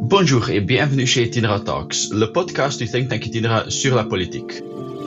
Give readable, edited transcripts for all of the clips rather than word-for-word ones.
Bonjour et bienvenue chez Itinera Talks, le podcast du think tank Itinera sur la politique.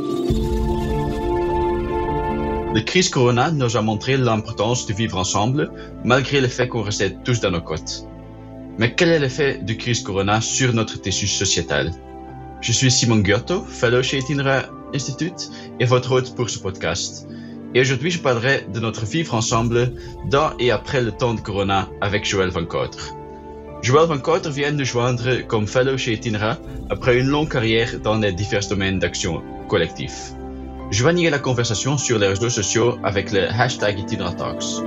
La crise Corona nous a montré l'importance de vivre ensemble, malgré le fait qu'on restait tous dans nos côtes. Mais quel est l'effet de crise Corona sur notre tissu sociétal? Je suis Simon Giotto, fellow chez Itinera Institute et votre hôte pour ce podcast. Et aujourd'hui, je parlerai de notre vivre ensemble dans et après le temps de Corona avec Joël Van Kouter. Joël Van Kouter vient de joindre comme fellow chez Itinera après une longue carrière dans les divers domaines d'action collective. Joignez la conversation sur les réseaux sociaux avec le hashtag Itinera Talks.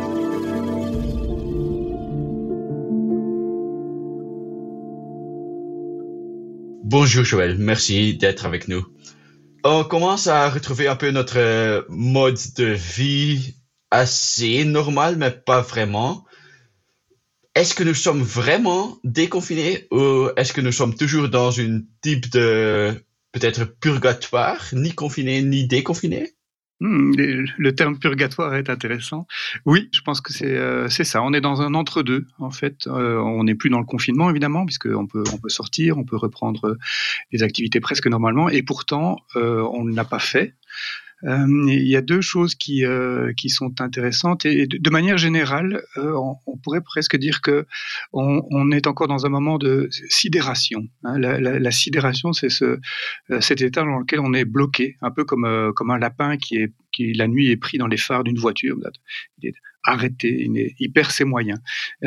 Bonjour Joël, merci d'être avec nous. On commence à retrouver un peu notre mode de vie assez normal, mais pas vraiment. Est-ce que nous sommes vraiment déconfinés ou est-ce que nous sommes toujours dans un type de peut-être purgatoire, ni confiné ni déconfiné? Le terme purgatoire est intéressant. Oui, je pense que c'est ça. On est dans un entre-deux, en fait. On n'est plus dans le confinement, évidemment, puisqu'on peut sortir, on peut reprendre les activités presque normalement, et pourtant, on ne l'a pas fait. Il y a deux choses qui sont intéressantes et de manière générale, on pourrait presque dire que on est encore dans un moment de sidération. Hein. La sidération, c'est cet état dans lequel on est bloqué, un peu comme un lapin qui la nuit est pris dans les phares d'une voiture. Il est arrêté, il perd ses moyens.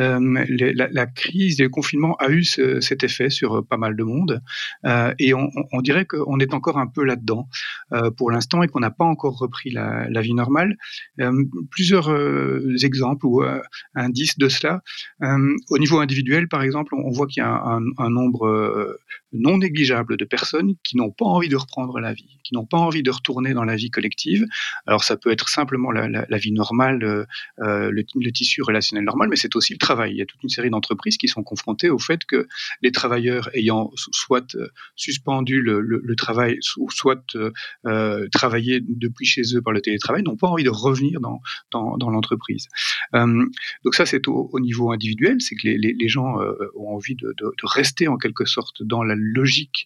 La crise, le confinement a eu cet effet sur pas mal de monde, et on dirait qu'on est encore un peu là-dedans pour l'instant et qu'on n'a pas encore repris la vie normale. Plusieurs exemples ou indices de cela. Au niveau individuel, par exemple, on voit qu'il y a un nombre non négligeable de personnes qui n'ont pas envie de reprendre la vie, qui n'ont pas envie de retourner dans la vie collective. Alors ça peut être simplement la vie normale, le tissu relationnel normal, mais c'est aussi le travail. Il y a toute une série d'entreprises qui sont confrontées au fait que les travailleurs ayant soit suspendu le travail, soit travaillé depuis chez eux par le télétravail, n'ont pas envie de revenir dans l'entreprise. Donc ça, c'est au niveau individuel, c'est que les gens ont envie de rester en quelque sorte dans la logique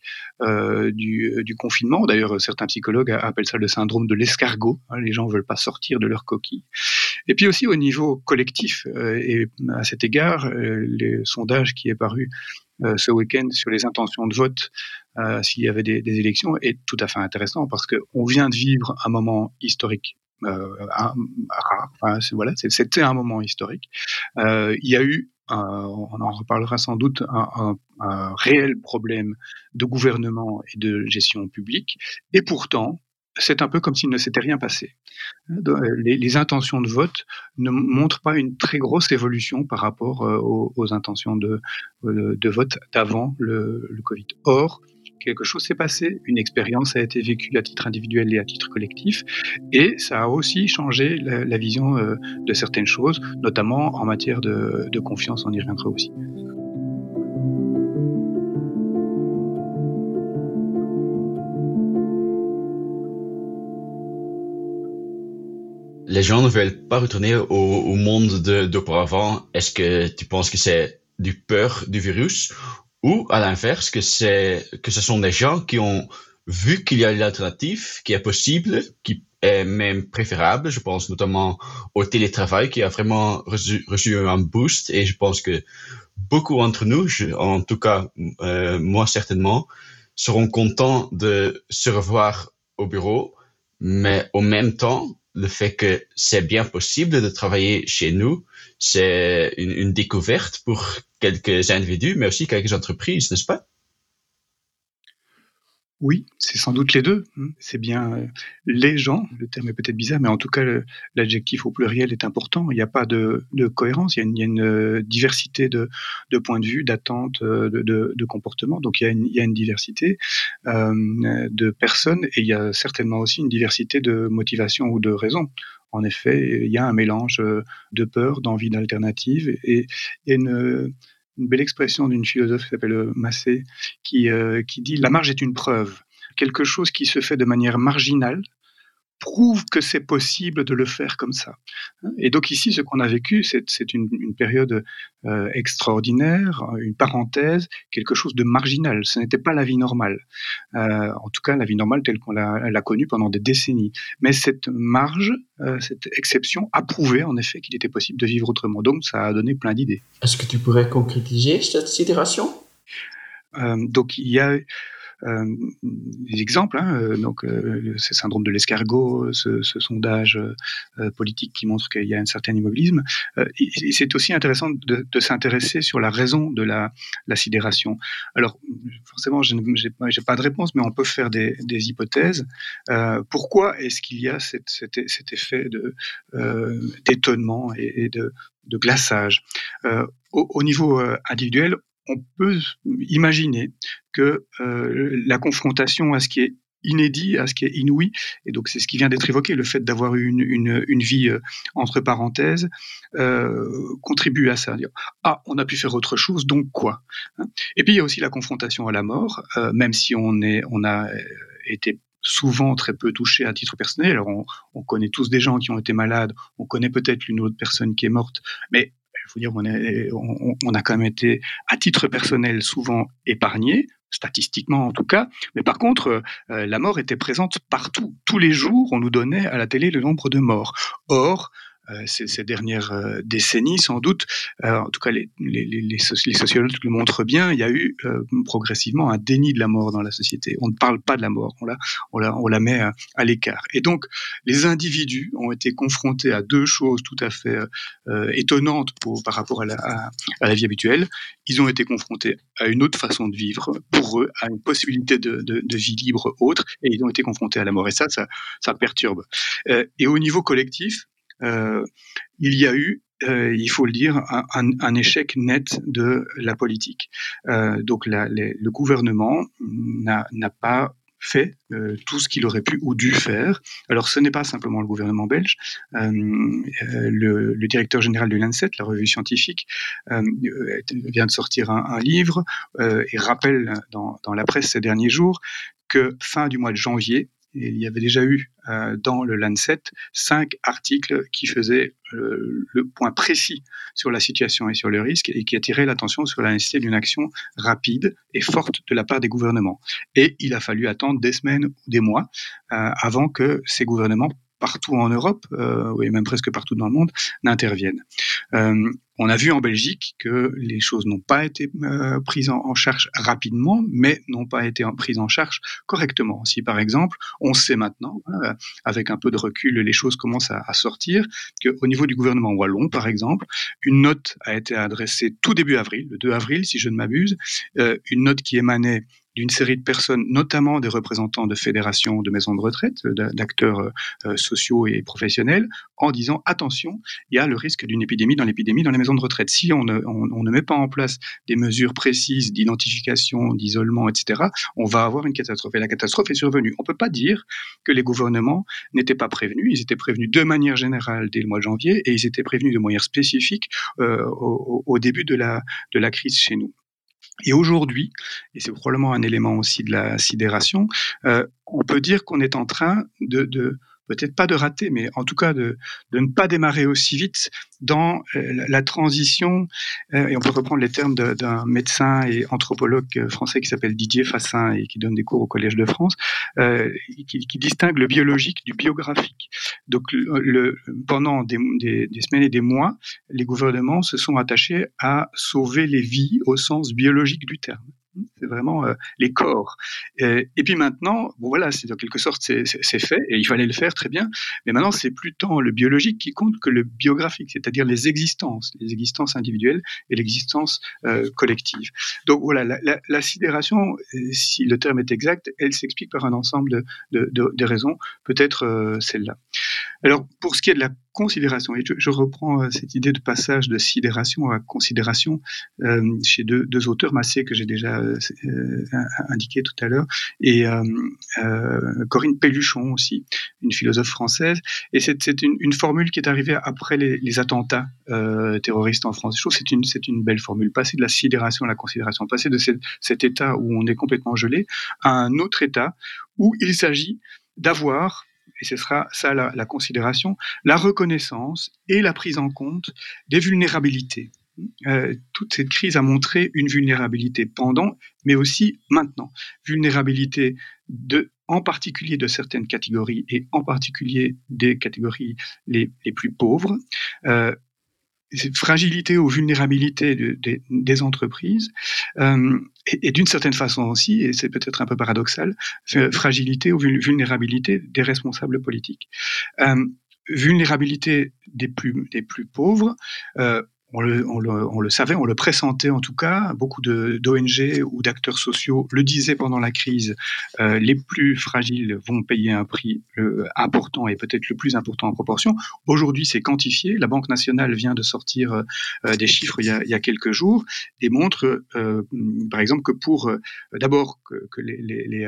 du confinement. D'ailleurs, certains psychologues appellent ça le syndrome de l'escargot. Hein, les gens ne veulent pas sortir de leur coquille. Et puis aussi au niveau collectif, et à cet égard, le sondage qui est paru ce week-end sur les intentions de vote s'il y avait des élections est tout à fait intéressant parce qu'on vient de vivre un moment historique. Rare. Enfin, c'était un moment historique. Il y a eu, on en reparlera sans doute, un réel problème de gouvernement et de gestion publique, et pourtant, c'est un peu comme s'il ne s'était rien passé. Les intentions de vote ne montrent pas une très grosse évolution par rapport aux intentions de vote d'avant le Covid. Or, quelque chose s'est passé, une expérience a été vécue à titre individuel et à titre collectif, et ça a aussi changé la vision de certaines choses, notamment en matière de confiance, on y reviendra aussi. Les gens ne veulent pas retourner au monde d'auparavant. Est-ce que tu penses que c'est du peur du virus ou à l'inverse que ce sont des gens qui ont vu qu'il y a une alternative qui est possible, qui est même préférable? Je pense notamment au télétravail qui a vraiment reçu un boost et je pense que beaucoup d'entre nous, en tout cas moi certainement, seront contents de se revoir au bureau, mais au même temps, le fait que c'est bien possible de travailler chez nous, c'est une découverte pour quelques individus, mais aussi quelques entreprises, n'est-ce pas? Oui, c'est sans doute les deux. C'est bien les gens, le terme est peut-être bizarre, mais en tout cas, l'adjectif au pluriel est important. Il n'y a pas de cohérence, il y a une diversité de points de vue, d'attentes, de comportements. Donc il y a une diversité de personnes et il y a certainement aussi une diversité de motivations ou de raisons. En effet, il y a un mélange de peur, d'envie d'alternative et il y a une belle expression d'une philosophe qui s'appelle Massé, qui dit « la marge est une preuve ». Quelque chose qui se fait de manière marginale prouve que c'est possible de le faire comme ça. Et donc ici, ce qu'on a vécu, c'est une période extraordinaire, une parenthèse, quelque chose de marginal. Ce n'était pas la vie normale. En tout cas, la vie normale telle qu'on l'a connue pendant des décennies. Mais cette marge, cette exception a prouvé en effet qu'il était possible de vivre autrement. Donc ça a donné plein d'idées. Est-ce que tu pourrais concrétiser cette sidération? Donc il y a des exemples, ce syndrome de l'escargot, ce sondage politique qui montre qu'il y a un certain immobilisme. Et c'est aussi intéressant de s'intéresser sur la raison de la sidération. Alors, forcément, j'ai pas de réponse, mais on peut faire des hypothèses. Pourquoi est-ce qu'il y a cet effet d'étonnement et de glaçage au niveau individuel? On peut imaginer que la confrontation à ce qui est inédit, à ce qui est inouï, et donc c'est ce qui vient d'être évoqué, le fait d'avoir eu une vie entre parenthèses, contribue à ça. Dire, on a pu faire autre chose, donc quoi, hein? Et puis il y a aussi la confrontation à la mort, même si on a été souvent très peu touché à titre personnel. Alors on connaît tous des gens qui ont été malades, on connaît peut-être l'une ou l'autre personne qui est morte, mais il faut dire on a quand même été, à titre personnel, souvent épargné, statistiquement en tout cas, mais par contre, la mort était présente partout. Tous les jours, on nous donnait à la télé le nombre de morts. Or, ces dernières décennies, sans doute, en tout cas les sociologues le montrent bien, il y a eu progressivement un déni de la mort dans la société. On ne parle pas de la mort, on la met à l'écart. Et donc, les individus ont été confrontés à deux choses tout à fait étonnantes par rapport à la vie habituelle. Ils ont été confrontés à une autre façon de vivre, pour eux, à une possibilité de vie libre autre, et ils ont été confrontés à la mort. Et ça perturbe. Et au niveau collectif, il y a eu, il faut le dire, un échec net de la politique. Donc le gouvernement n'a pas fait tout ce qu'il aurait pu ou dû faire. Alors ce n'est pas simplement le gouvernement belge. Le directeur général du Lancet, la revue scientifique, vient de sortir un livre et rappelle dans la presse ces derniers jours que fin du mois de janvier, il y avait déjà eu dans le Lancet 5 articles qui faisaient le point précis sur la situation et sur le risque et qui attiraient l'attention sur la nécessité d'une action rapide et forte de la part des gouvernements. Et il a fallu attendre des semaines ou des mois avant que ces gouvernements, partout en Europe, et même presque partout dans le monde, n'interviennent. On a vu en Belgique que les choses n'ont pas été prises en charge rapidement, mais n'ont pas été prises en charge correctement. Si par exemple, on sait maintenant, avec un peu de recul, les choses commencent à sortir, qu'au niveau du gouvernement wallon, par exemple, une note a été adressée tout début avril, le 2 avril si je ne m'abuse, une note qui émanait d'une série de personnes, notamment des représentants de fédérations de maisons de retraite, d'acteurs sociaux et professionnels, en disant attention, il y a le risque d'une épidémie dans les maisons de retraite. Si on ne met pas en place des mesures précises d'identification, d'isolement, etc., on va avoir une catastrophe. Et la catastrophe est survenue. On ne peut pas dire que les gouvernements n'étaient pas prévenus. Ils étaient prévenus de manière générale dès le mois de janvier et ils étaient prévenus de manière spécifique au début de la crise chez nous. Et aujourd'hui, et c'est probablement un élément aussi de la sidération, on peut dire qu'on est en train de peut-être pas de rater, mais en tout cas de ne pas démarrer aussi vite dans la transition, et on peut reprendre les termes d'un médecin et anthropologue français qui s'appelle Didier Fassin et qui donne des cours au Collège de France, qui distingue le biologique du biographique. Donc pendant des semaines et des mois, les gouvernements se sont attachés à sauver les vies au sens biologique du terme. C'est vraiment les corps. Et puis maintenant, bon voilà, c'est en quelque sorte c'est fait et il fallait le faire très bien. Mais maintenant, c'est plus tant le biologique qui compte que le biographique, c'est-à-dire les existences individuelles et l'existence collective. Donc voilà, la sidération, si le terme est exact, elle s'explique par un ensemble de raisons, peut-être celle-là. Alors pour ce qui est de la considération, et je reprends cette idée de passage de sidération à considération chez deux auteurs, Massé, que j'ai déjà indiqué tout à l'heure, et Corinne Pelluchon aussi, une philosophe française, et c'est une formule qui est arrivée après les attentats terroristes en France. Je trouve que c'est une belle formule, passer de la sidération à la considération, passer de cet état où on est complètement gelé à un autre état où il s'agit d'avoir et ce sera ça la considération, la reconnaissance et la prise en compte des vulnérabilités. Toute cette crise a montré une vulnérabilité pendant, mais aussi maintenant. Vulnérabilité en particulier de certaines catégories et en particulier des catégories les plus pauvres. Cette fragilité ou vulnérabilité des entreprises et d'une certaine façon aussi, et c'est peut-être un peu paradoxal, fragilité ou vulnérabilité des responsables politiques. Vulnérabilité des plus pauvres, on le savait, on le pressentait en tout cas. Beaucoup d'ONG ou d'acteurs sociaux le disaient pendant la crise. Les plus fragiles vont payer un prix important et peut-être le plus important en proportion. Aujourd'hui, c'est quantifié. La Banque nationale vient de sortir des chiffres il y a quelques jours et montre, par exemple, que pour d'abord que les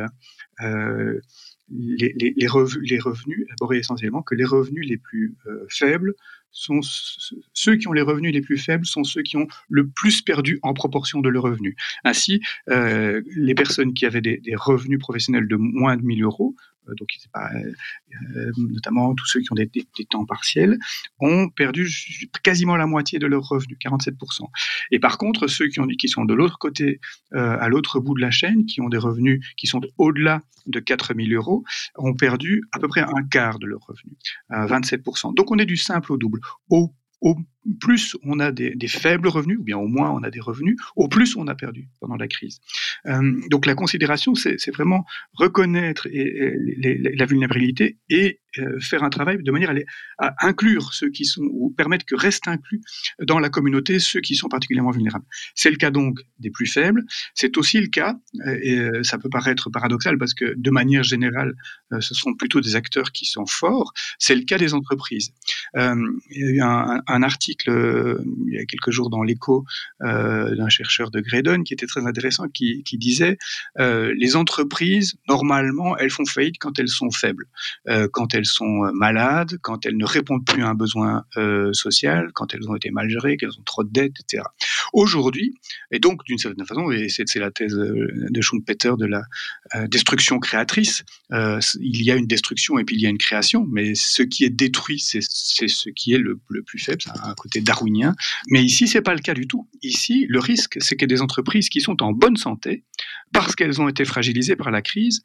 revenus, d'abord et essentiellement, que les revenus les plus faibles sont ceux qui ont les revenus les plus faibles sont ceux qui ont le plus perdu en proportion de leurs revenus. Ainsi, les personnes qui avaient des revenus professionnels de moins de 1 000 euros, donc c'est pas, notamment tous ceux qui ont des temps partiels, ont perdu quasiment la moitié de leurs revenus, 47%. Et par contre, ceux qui sont de l'autre côté, à l'autre bout de la chaîne, qui ont des revenus qui sont au-delà de 4 000 euros, ont perdu à peu près un quart de leurs revenus, 27%. Donc on est du simple au double. Au plus on a des faibles revenus, ou bien au moins on a des revenus, au plus on a perdu pendant la crise. Donc la considération, c'est vraiment reconnaître la vulnérabilité et faire un travail de manière à inclure ceux qui sont, ou permettre que restent inclus dans la communauté ceux qui sont particulièrement vulnérables. C'est le cas donc des plus faibles, c'est aussi le cas, et ça peut paraître paradoxal parce que de manière générale, ce sont plutôt des acteurs qui sont forts, c'est le cas des entreprises. Il y a eu un article il y a quelques jours dans l'Écho d'un chercheur de Graydon qui était très intéressant, qui disait les entreprises, normalement, elles font faillite quand elles sont faibles, quand elles sont malades, quand elles ne répondent plus à un besoin social, quand elles ont été mal gérées, qu'elles ont trop de dettes, etc. Aujourd'hui, et donc d'une certaine façon, et c'est la thèse de Schumpeter de la destruction créatrice, il y a une destruction et puis il y a une création, mais ce qui est détruit, c'est ce qui est le plus faible, c'est un côté darwinien. Mais ici, c'est pas le cas du tout. Ici, le risque, c'est que des entreprises qui sont en bonne santé, parce qu'elles ont été fragilisées par la crise,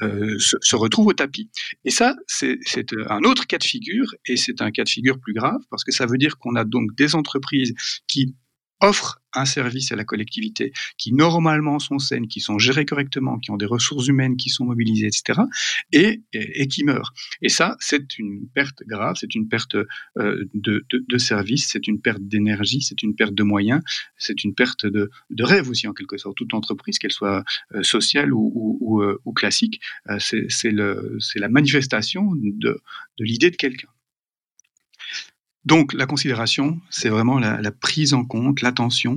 se retrouvent au tapis. Et ça, c'est un autre cas de figure, et c'est un cas de figure plus grave, parce que ça veut dire qu'on a donc des entreprises qui offrent un service à la collectivité, qui normalement sont saines, qui sont gérées correctement, qui ont des ressources humaines qui sont mobilisées, etc., et qui meurent. Et ça, c'est une perte grave, c'est une perte de service, c'est une perte d'énergie, c'est une perte de moyens, c'est une perte de rêve aussi, en quelque sorte. Toute entreprise, qu'elle soit sociale ou classique, c'est la manifestation de l'idée de quelqu'un. Donc la considération, c'est vraiment la prise en compte, l'attention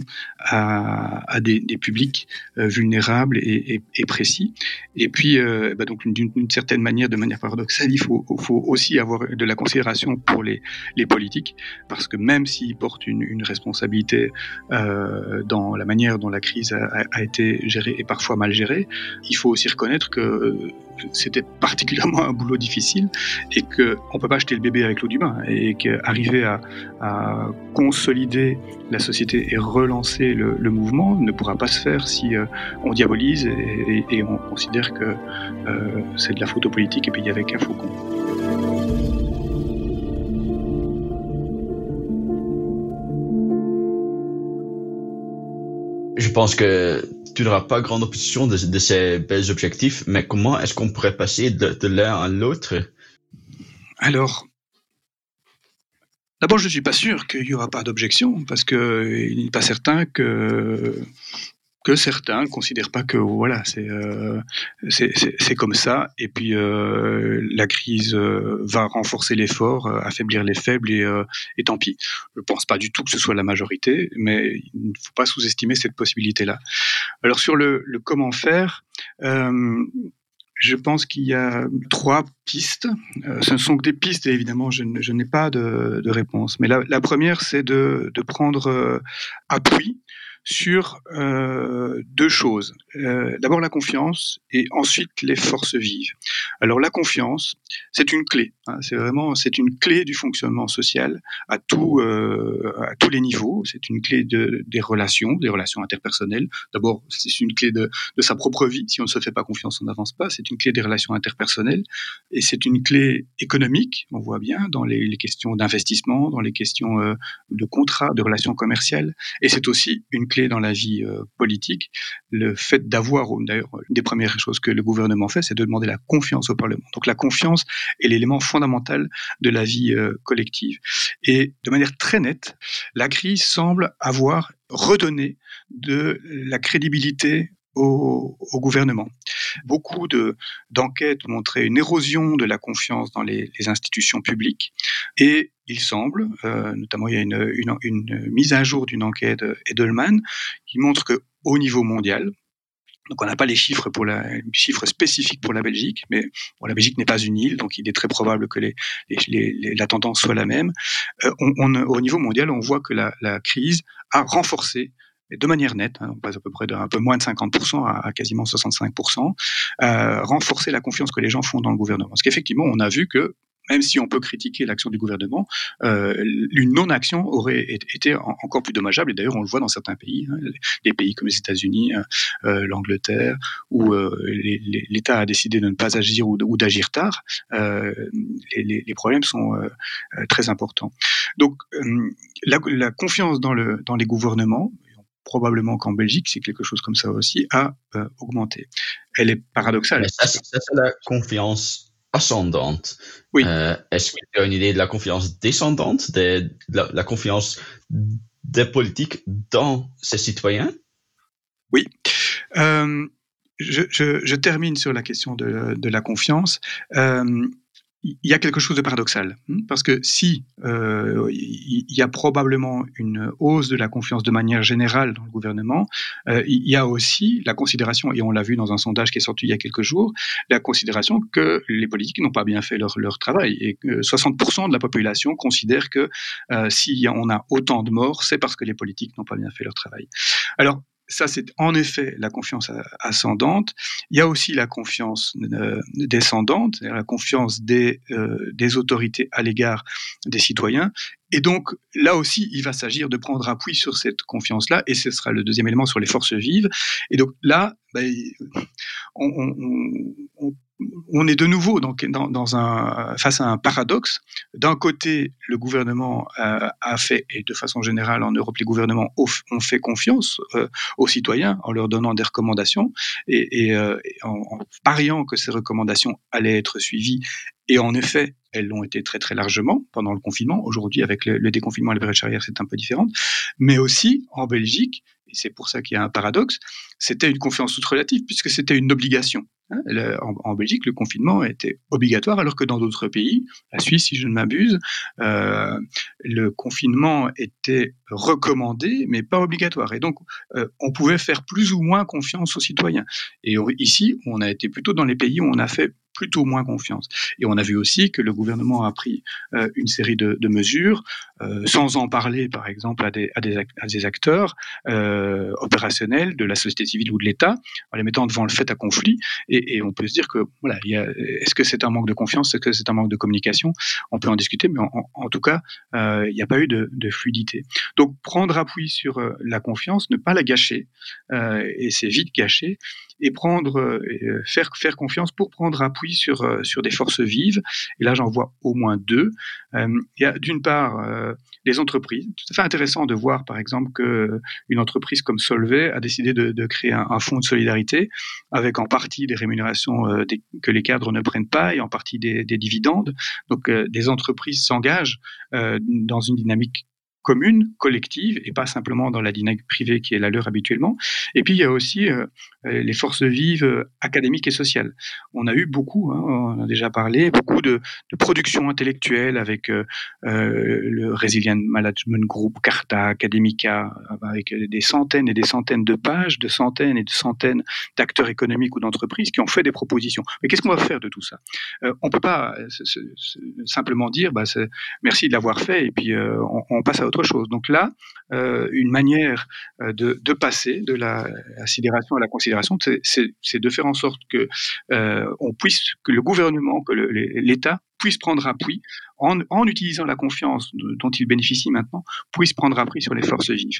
à des publics vulnérables et précis. Et puis, donc d'une certaine manière, de manière paradoxale, il faut aussi avoir de la considération pour les politiques, parce que même s'ils portent une responsabilité dans la manière dont la crise a été gérée et parfois mal gérée, il faut aussi reconnaître que c'était particulièrement un boulot difficile et qu'on ne peut pas jeter le bébé avec l'eau du bain, et qu'arriver à consolider la société et relancer le mouvement ne pourra pas se faire si on diabolise et on considère que c'est de la faute aux politiques et puis il n'y avait qu'un faucon. Je pense que tu n'auras pas grande opposition de ces belles objectifs, mais comment est-ce qu'on pourrait passer de l'un à l'autre? Alors, d'abord, je ne suis pas sûr qu'il n'y aura pas d'objection, parce qu'il n'est pas certain que certains ne considèrent pas que voilà, c'est comme ça, et puis la crise va renforcer les forts, affaiblir les faibles, et tant pis. Je ne pense pas du tout que ce soit la majorité, mais il ne faut pas sous-estimer cette possibilité-là. Alors sur le comment faire, je pense qu'il y a 3 pistes. Ce ne sont que des pistes, et évidemment, je n'ai pas de réponse. Mais la première, c'est de prendre appui sur deux choses. D'abord la confiance et ensuite les forces vives. Alors la confiance, c'est une clé. C'est une clé du fonctionnement social à tous les niveaux. C'est une clé des relations interpersonnelles. D'abord, c'est une clé de sa propre vie. Si on ne se fait pas confiance, on n'avance pas. C'est une clé des relations interpersonnelles et c'est une clé économique. On voit bien dans les questions d'investissement, dans les questions de contrats, de relations commerciales. Et c'est aussi une clé dans la vie politique. Le fait d'avoir, d'ailleurs, une des premières choses que le gouvernement fait, c'est de demander la confiance au Parlement. Donc la confiance est l'élément fondamental de la vie collective. Et de manière très nette, la crise semble avoir redonné de la crédibilité au gouvernement. Beaucoup d'enquêtes montraient une érosion de la confiance dans les institutions publiques et il semble, notamment il y a une mise à jour d'une enquête Edelman qui montre qu'au niveau mondial, donc on n'a pas les chiffres chiffres spécifiques pour la Belgique, mais bon, la Belgique n'est pas une île, donc il est très probable que la tendance soit la même. Au niveau mondial, on voit que la crise a renforcé de manière nette, on passe à peu près d'un peu moins de 50% à quasiment 65%, renforcer la confiance que les gens font dans le gouvernement. Parce qu'effectivement, on a vu que même si on peut critiquer l'action du gouvernement, une non-action aurait été encore plus dommageable. Et d'ailleurs, on le voit dans certains pays, des pays comme les États-Unis, l'Angleterre, où l'État a décidé de ne pas agir ou d'agir tard. Les problèmes sont très importants. Donc, la confiance dans les gouvernements, probablement qu'en Belgique, c'est quelque chose comme ça aussi, a augmenté. Elle est paradoxale. Mais ça, c'est la confiance ascendante. Oui. Est-ce que tu as une idée de la confiance descendante, de la confiance des politiques dans ces citoyens? Oui. Je termine sur la question de la confiance. Il y a quelque chose de paradoxal, parce que si il y a probablement une hausse de la confiance de manière générale dans le gouvernement, il y a aussi la considération, et on l'a vu dans un sondage qui est sorti il y a quelques jours, la considération que les politiques n'ont pas bien fait leur travail, et que 60% de la population considère que si on a autant de morts, c'est parce que les politiques n'ont pas bien fait leur travail. Alors, ça, c'est en effet la confiance ascendante. Il y a aussi la confiance descendante, c'est-à-dire la confiance des autorités à l'égard des citoyens. Et donc, là aussi, il va s'agir de prendre appui sur cette confiance-là, et ce sera le deuxième élément sur les forces vives. Et donc là, on est de nouveau face à un paradoxe. D'un côté, le gouvernement a fait, et de façon générale en Europe, les gouvernements ont fait confiance aux citoyens en leur donnant des recommandations et en pariant que ces recommandations allaient être suivies. Et en effet, elles l'ont été très très largement pendant le confinement. Aujourd'hui, avec le déconfinement à la brèche arrière, c'est un peu différent. Mais aussi en Belgique, et c'est pour ça qu'il y a un paradoxe, c'était une confiance toute relative puisque c'était une obligation. En Belgique, le confinement était obligatoire, alors que dans d'autres pays, la Suisse, si je ne m'abuse, le confinement était recommandé, mais pas obligatoire. Et donc, on pouvait faire plus ou moins confiance aux citoyens. Et ici, on a été plutôt dans les pays où on a fait plutôt moins confiance. Et on a vu aussi que le gouvernement a pris une série de mesures, sans en parler, par exemple, à des acteurs opérationnels de la société civile ou de l'État, en les mettant devant le fait accompli. Et on peut se dire que, voilà, est-ce que c'est un manque de confiance, est-ce que c'est un manque de communication? On peut en discuter, mais en tout cas, il n'y a pas eu de fluidité. Donc, prendre appui sur la confiance, ne pas la gâcher, et c'est vite gâché, et faire confiance pour prendre appui sur des forces vives. Et là, j'en vois au moins deux. Il y a d'une part les entreprises. C'est tout à fait intéressant de voir, par exemple, qu'une entreprise comme Solvay a décidé de créer un fonds de solidarité avec en partie des rémunérations que les cadres ne prennent pas et en partie des dividendes. Donc, des entreprises s'engagent dans une dynamique commune, collective, et pas simplement dans la dynamique privée qui est la leur habituellement. Et puis, il y a aussi les forces vives académiques et sociales. On a eu beaucoup, on a déjà parlé, beaucoup de production intellectuelle avec le Resilient Management Group, Carta, Academica, avec des centaines et des centaines de pages, de centaines et de centaines d'acteurs économiques ou d'entreprises qui ont fait des propositions. Mais qu'est-ce qu'on va faire de tout ça? On peut pas simplement dire merci de l'avoir fait et puis on passe à autre chose. Donc là, une manière de passer de la sidération à la considération, c'est de faire en sorte que que le gouvernement, que l'État puisse prendre appui en utilisant la confiance dont il bénéficie maintenant, puisse prendre appui sur les forces vives.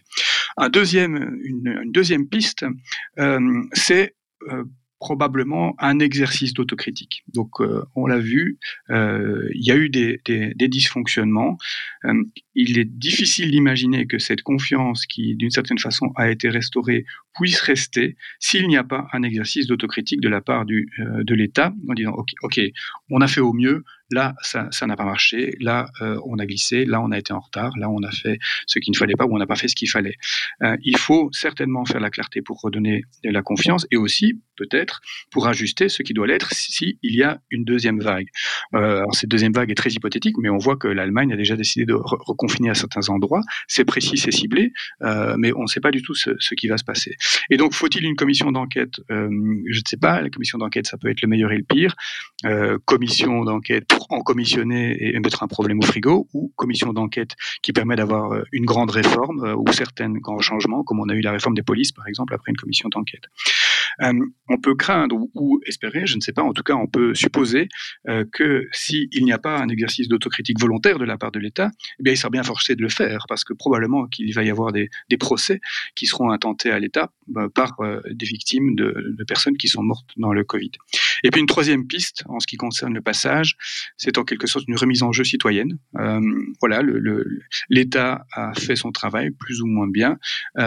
Une deuxième piste, c'est probablement un exercice d'autocritique. Donc, on l'a vu, il y a eu des dysfonctionnements. Il est difficile d'imaginer que cette confiance qui, d'une certaine façon, a été restaurée, puisse rester s'il n'y a pas un exercice d'autocritique de la part de l'État, en disant ok, on a fait au mieux, là, ça n'a pas marché, là, on a glissé, là, on a été en retard, là, on a fait ce qu'il ne fallait pas ou on n'a pas fait ce qu'il fallait. Il faut certainement faire la clarté pour redonner de la confiance et aussi, peut-être, pour ajuster ce qui doit l'être s'il y a une deuxième vague. Alors, cette deuxième vague est très hypothétique, mais on voit que l'Allemagne a déjà décidé de reconfiner à certains endroits. C'est précis, c'est ciblé, mais on ne sait pas du tout ce qui va se passer. Et donc, faut-il une commission d'enquête? Je ne sais pas. La commission d'enquête, ça peut être le meilleur et le pire. Commission d'enquête pour en commissionner et mettre un problème au frigo, ou commission d'enquête qui permet d'avoir une grande réforme ou certains grands changements, comme on a eu la réforme des polices, par exemple, après une commission d'enquête. On peut craindre ou espérer, je ne sais pas, en tout cas, on peut supposer que s'il n'y a pas un exercice d'autocritique volontaire de la part de l'État, eh bien, il sera bien forcé de le faire, parce que probablement qu'il va y avoir des procès qui seront intentés à l'État par des victimes de personnes qui sont mortes dans le Covid. Et puis une troisième piste, en ce qui concerne le passage, c'est en quelque sorte une remise en jeu citoyenne. Voilà, l'État a fait son travail plus ou moins bien.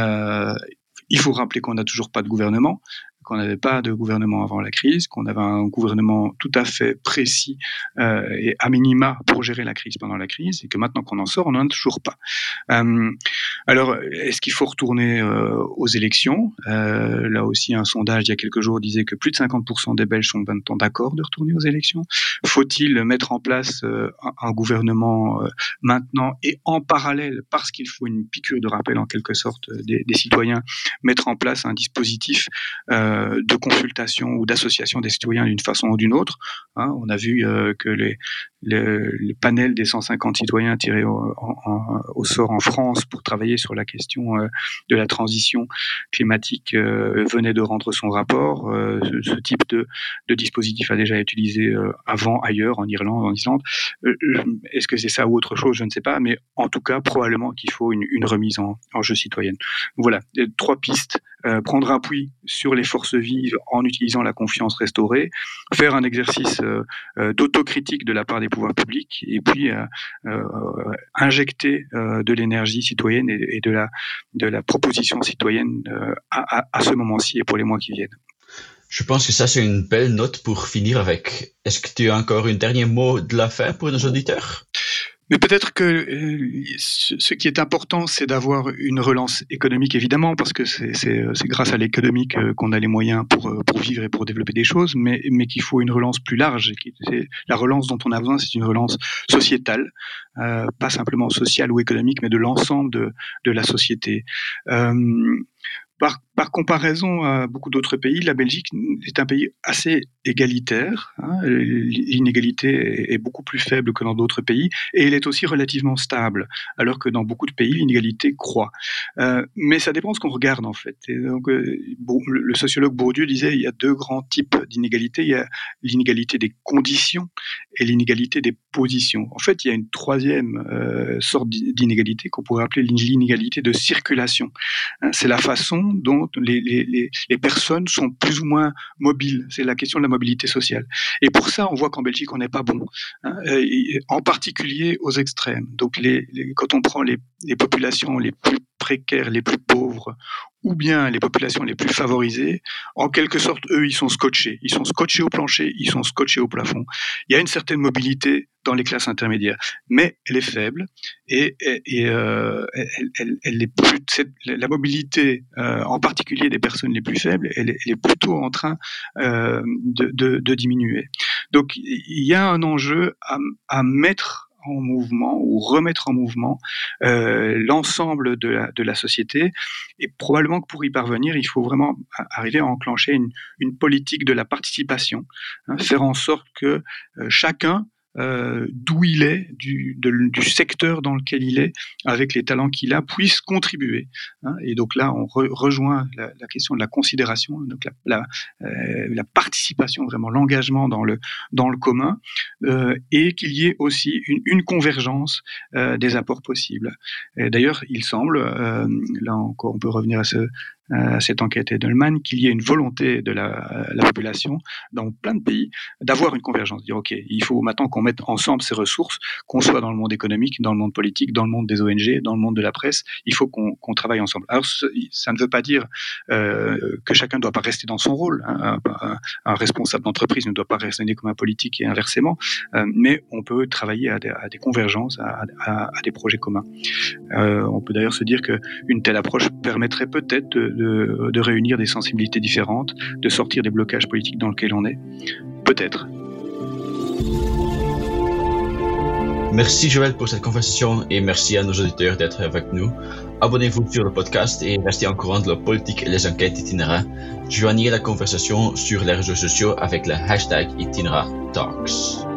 Il faut rappeler qu'on n'a toujours pas de gouvernement, qu'on n'avait pas de gouvernement avant la crise, qu'on avait un gouvernement tout à fait précis et à minima pour gérer la crise pendant la crise, et que maintenant qu'on en sort, on n'en a toujours pas. Alors, est-ce qu'il faut retourner aux élections? Là aussi, un sondage il y a quelques jours disait que plus de 50% des Belges sont maintenant d'accord de retourner aux élections. Faut-il mettre en place un gouvernement maintenant et en parallèle, parce qu'il faut une piqûre de rappel en quelque sorte des citoyens, mettre en place un dispositif de consultation ou d'association des citoyens d'une façon ou d'une autre. On a vu que le panel des 150 citoyens tirés au sort en France pour travailler sur la question de la transition climatique venait de rendre son rapport. Ce type de dispositif a déjà été utilisé avant ailleurs, en Irlande, en Islande. Est-ce que c'est ça ou autre chose? Je ne sais pas, mais en tout cas, probablement qu'il faut une remise en jeu citoyenne. Voilà, 3 pistes. Prendre appui sur les forces vives en utilisant la confiance restaurée, faire un exercice d'autocritique de la part des pouvoirs publics, et puis injecter de l'énergie citoyenne et de la proposition citoyenne à ce moment-ci et pour les mois qui viennent. Je pense que ça, c'est une belle note pour finir avec. Est-ce que tu as encore un dernier mot de la fin pour nos auditeurs? Mais peut-être que ce qui est important, c'est d'avoir une relance économique, évidemment, parce que c'est grâce à l'économique qu'on a les moyens pour vivre et pour développer des choses, mais qu'il faut une relance plus large. La relance dont on a besoin, c'est une relance sociétale, pas simplement sociale ou économique, mais de l'ensemble de la société. Par comparaison à beaucoup d'autres pays, la Belgique est un pays assez égalitaire. L'inégalité est beaucoup plus faible que dans d'autres pays, et elle est aussi relativement stable, alors que dans beaucoup de pays, l'inégalité croît. Mais ça dépend de ce qu'on regarde, en fait. Et donc, le sociologue Bourdieu disait il y a 2 grands types d'inégalité. Il y a l'inégalité des conditions et l'inégalité des positions. En fait, il y a une troisième sorte d'inégalité qu'on pourrait appeler l'inégalité de circulation. C'est la façon dont les personnes sont plus ou moins mobiles. C'est la question de la mobilité sociale. Et pour ça, on voit qu'en Belgique, on n'est pas bon, en particulier aux extrêmes. Donc, quand on prend les populations les plus précaires, les plus pauvres, ou bien les populations les plus favorisées, en quelque sorte, eux, ils sont scotchés. Ils sont scotchés au plancher, ils sont scotchés au plafond. Il y a une certaine mobilité dans les classes intermédiaires, mais elle est faible et elle est plus, la mobilité, en particulier des personnes les plus faibles, elle est plutôt en train de diminuer. Donc, il y a un enjeu à mettre en mouvement ou remettre en mouvement l'ensemble de la société, et probablement que pour y parvenir, il faut vraiment arriver à enclencher une politique de la participation, faire en sorte que chacun, d'où il est, du secteur dans lequel il est, avec les talents qu'il a, puisse contribuer. Et donc là, on rejoint la question de la considération, donc la participation, vraiment l'engagement dans le commun, et qu'il y ait aussi une convergence des apports possibles. Et d'ailleurs, il semble, là encore, on peut revenir à cette enquête Edelman, qu'il y ait une volonté de la population dans plein de pays d'avoir une convergence, de dire ok, il faut maintenant qu'on mette ensemble ces ressources, qu'on soit dans le monde économique, dans le monde politique, dans le monde des ONG, dans le monde de la presse, il faut qu'on travaille ensemble. Alors ça ne veut pas dire que chacun ne doit pas rester dans son rôle, un responsable d'entreprise ne doit pas raisonner comme un politique et inversement, mais on peut travailler à des convergences, à des projets communs. On peut d'ailleurs se dire qu'une telle approche permettrait peut-être de réunir des sensibilités différentes, de sortir des blocages politiques dans lesquels on est. Peut-être. Merci Joël pour cette conversation et merci à nos auditeurs d'être avec nous. Abonnez-vous sur le podcast et restez au courant de la politique et les enquêtes Itinera. Joignez la conversation sur les réseaux sociaux avec le hashtag Itinera Talks.